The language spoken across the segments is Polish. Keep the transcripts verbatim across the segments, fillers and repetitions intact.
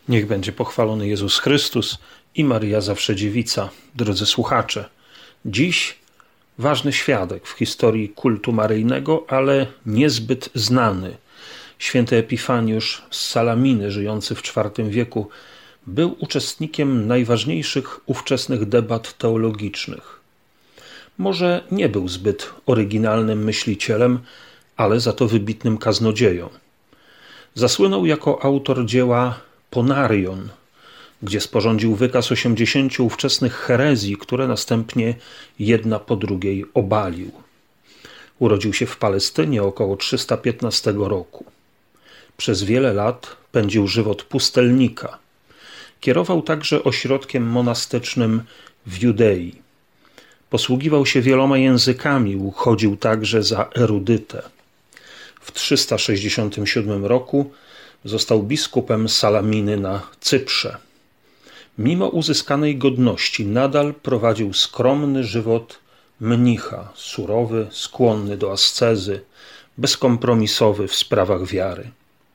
Niech będzie pochwalony Jezus Chrystus i Maryja Zawsze Dziewica. Drodzy słuchacze, dziś ważny świadek w historii kultu maryjnego, ale niezbyt znany. Święty Epifaniusz z Salaminy, żyjący w czwartym wieku, był uczestnikiem najważniejszych ówczesnych debat teologicznych. Może nie był zbyt oryginalnym myślicielem, ale za to wybitnym kaznodzieją. Zasłynął jako autor dzieła Ponarion, gdzie sporządził wykaz osiemdziesięciu ówczesnych herezji, które następnie jedna po drugiej obalił. Urodził się w Palestynie około trzysta piętnastego roku. Przez wiele lat pędził żywot pustelnika. Kierował także ośrodkiem monastycznym w Judei. Posługiwał się wieloma językami, uchodził także za erudytę. W trzysta sześćdziesiątym siódmym roku został biskupem Salaminy na Cyprze. Mimo uzyskanej godności nadal prowadził skromny żywot mnicha, surowy, skłonny do ascezy, bezkompromisowy w sprawach wiary.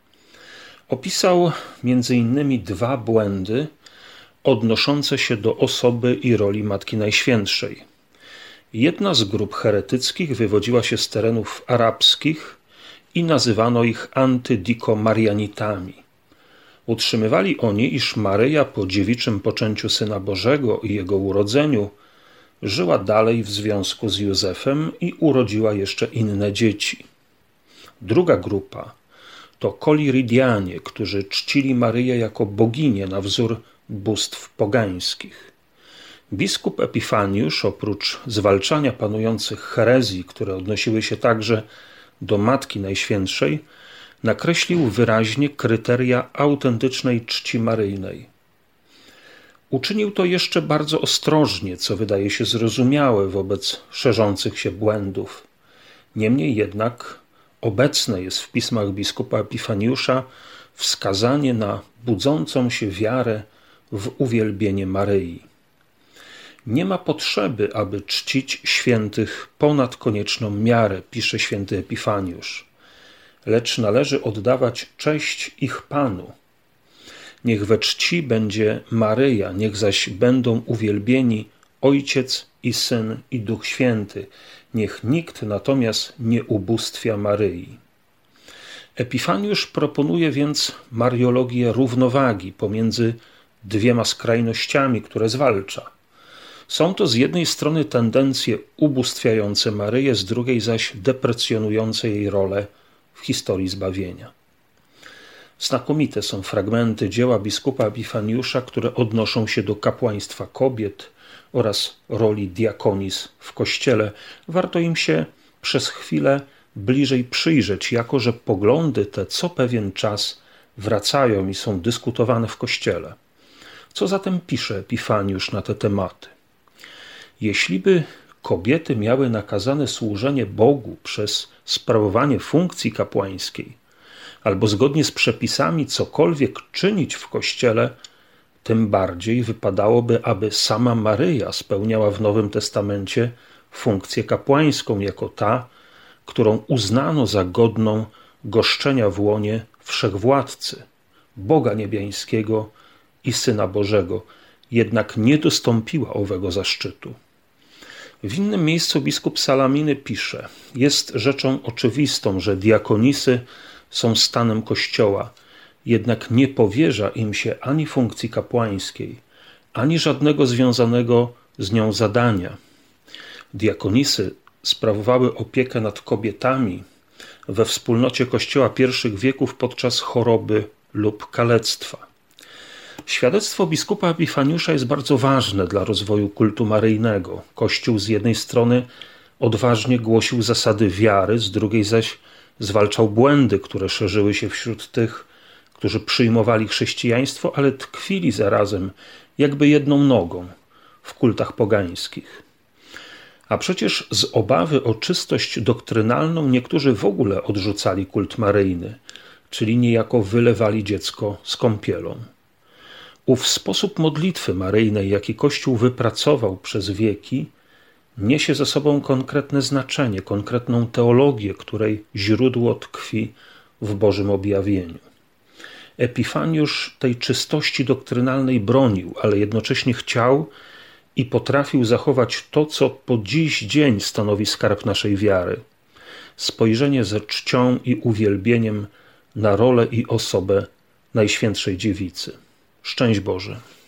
Opisał między innymi dwa błędy odnoszące się do osoby i roli Matki Najświętszej. Jedna z grup heretyckich wywodziła się z terenów arabskich i nazywano ich antydiko-marianitami. Utrzymywali oni, iż Maryja po dziewiczym poczęciu Syna Bożego i Jego urodzeniu żyła dalej w związku z Józefem i urodziła jeszcze inne dzieci. Druga grupa to koliridianie, którzy czcili Maryję jako boginię na wzór bóstw pogańskich. Biskup Epifaniusz, oprócz zwalczania panujących herezji, które odnosiły się także do Matki Najświętszej, nakreślił wyraźnie kryteria autentycznej czci maryjnej. Uczynił to jeszcze bardzo ostrożnie, co wydaje się zrozumiałe wobec szerzących się błędów. Niemniej jednak obecne jest w pismach biskupa Epifaniusza wskazanie na budzącą się wiarę w uwielbienie Maryi. Nie ma potrzeby, aby czcić świętych ponad konieczną miarę, pisze święty Epifaniusz, lecz należy oddawać cześć ich Panu. Niech we czci będzie Maryja, niech zaś będą uwielbieni Ojciec i Syn i Duch Święty. Niech nikt natomiast nie ubóstwia Maryi. Epifaniusz proponuje więc mariologię równowagi pomiędzy dwiema skrajnościami, które zwalcza. Są to z jednej strony tendencje ubóstwiające Maryję, z drugiej zaś deprecjonujące jej rolę w historii zbawienia. Znakomite są fragmenty dzieła biskupa Epifaniusza, które odnoszą się do kapłaństwa kobiet oraz roli diakonis w Kościele. Warto im się przez chwilę bliżej przyjrzeć, jako że poglądy te co pewien czas wracają i są dyskutowane w Kościele. Co zatem pisze Epifaniusz na te tematy? Jeśliby kobiety miały nakazane służenie Bogu przez sprawowanie funkcji kapłańskiej, albo zgodnie z przepisami cokolwiek czynić w Kościele, tym bardziej wypadałoby, aby sama Maryja spełniała w Nowym Testamencie funkcję kapłańską jako ta, którą uznano za godną goszczenia w łonie Wszechwładcy, Boga Niebiańskiego i Syna Bożego, jednak nie dostąpiła owego zaszczytu. W innym miejscu biskup Salaminy pisze: jest rzeczą oczywistą, że diakonisy są stanem Kościoła, jednak nie powierza im się ani funkcji kapłańskiej, ani żadnego związanego z nią zadania. Diakonisy sprawowały opiekę nad kobietami we wspólnocie Kościoła pierwszych wieków podczas choroby lub kalectwa. Świadectwo biskupa Epifaniusza jest bardzo ważne dla rozwoju kultu maryjnego. Kościół z jednej strony odważnie głosił zasady wiary, z drugiej zaś zwalczał błędy, które szerzyły się wśród tych, którzy przyjmowali chrześcijaństwo, ale tkwili zarazem jakby jedną nogą w kultach pogańskich. A przecież z obawy o czystość doktrynalną niektórzy w ogóle odrzucali kult maryjny, czyli niejako wylewali dziecko z kąpielą. Ów sposób modlitwy maryjnej, jaki Kościół wypracował przez wieki, niesie ze sobą konkretne znaczenie, konkretną teologię, której źródło tkwi w Bożym objawieniu. Epifaniusz tej czystości doktrynalnej bronił, ale jednocześnie chciał i potrafił zachować to, co po dziś dzień stanowi skarb naszej wiary. Spojrzenie ze czcią i uwielbieniem na rolę i osobę Najświętszej Dziewicy. Szczęść Boże.